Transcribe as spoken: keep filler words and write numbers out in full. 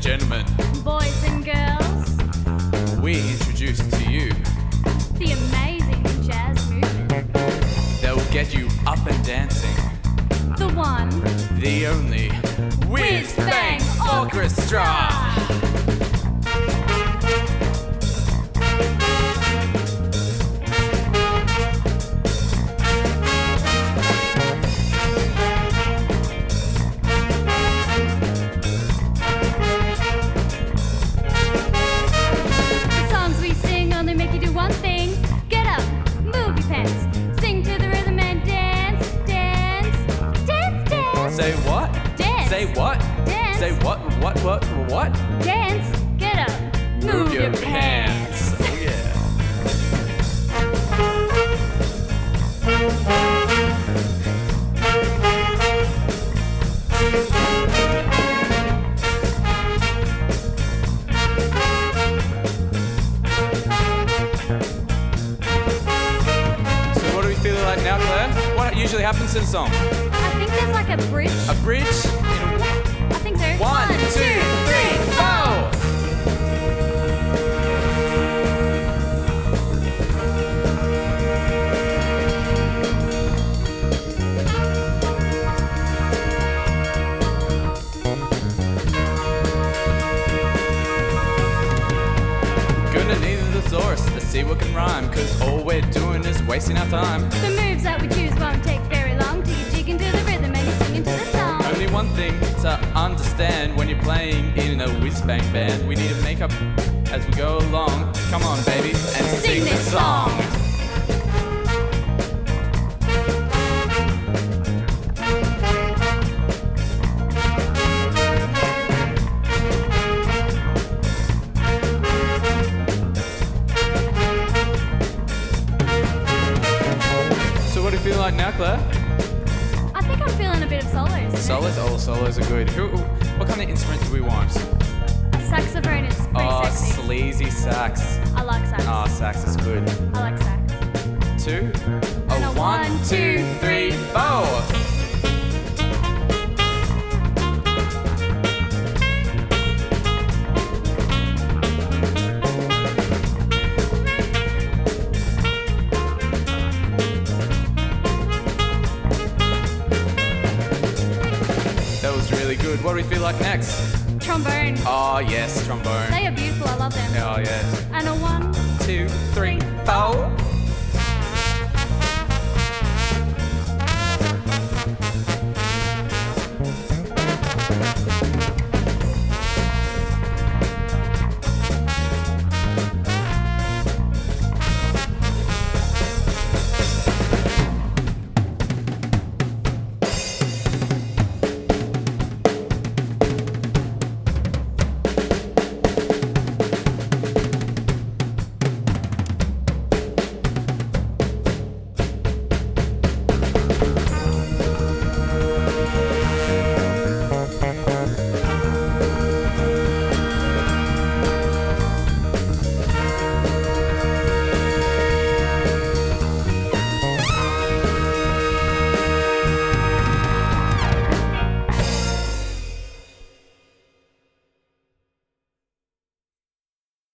gentlemen, boys and girls, we introduce to you the amazing jazz movement. that will get you up and dancing. The one, The only Whiz Bang Orchestra. the songs we sing only make you do one thing. Get up, move your pants, sing to the rhythm and dance, dance, dance, dance. Say what? Dance. Say what? Dance. Say what? What? What? What? Dance, get up, move, your, pants. Oh yeah. So what are we feeling like now, Claire? What usually happens to the song? I think there's like a bridge. A bridge? In a I think so. One, two, three, four. Gonna need a thesaurus to see what can rhyme, cause all we're doing is wasting our time. The moves that we choose won't take very long till you jig into the rhythm and you sing into the song. Only one thing to understand when you're playing in a whiz bang band. We need to make up as we go along. Come on, baby, and sing, Sing the this song. song. So what do you feel like now, Claire? I think I'm feeling a bit of solos. today. Solos? Oh, solos are good. Who, what kind of instrument do we want? A saxophone is pretty Oh, sexy. sleazy sax. I like sax. Oh, sax is good. I like sax. Two. And A a one, one, two, two, three, three, four. That was really good. What do we feel like next? Trombone. Oh, yes, trombone. They are beautiful. I love them. Oh, yeah. And a one, Two.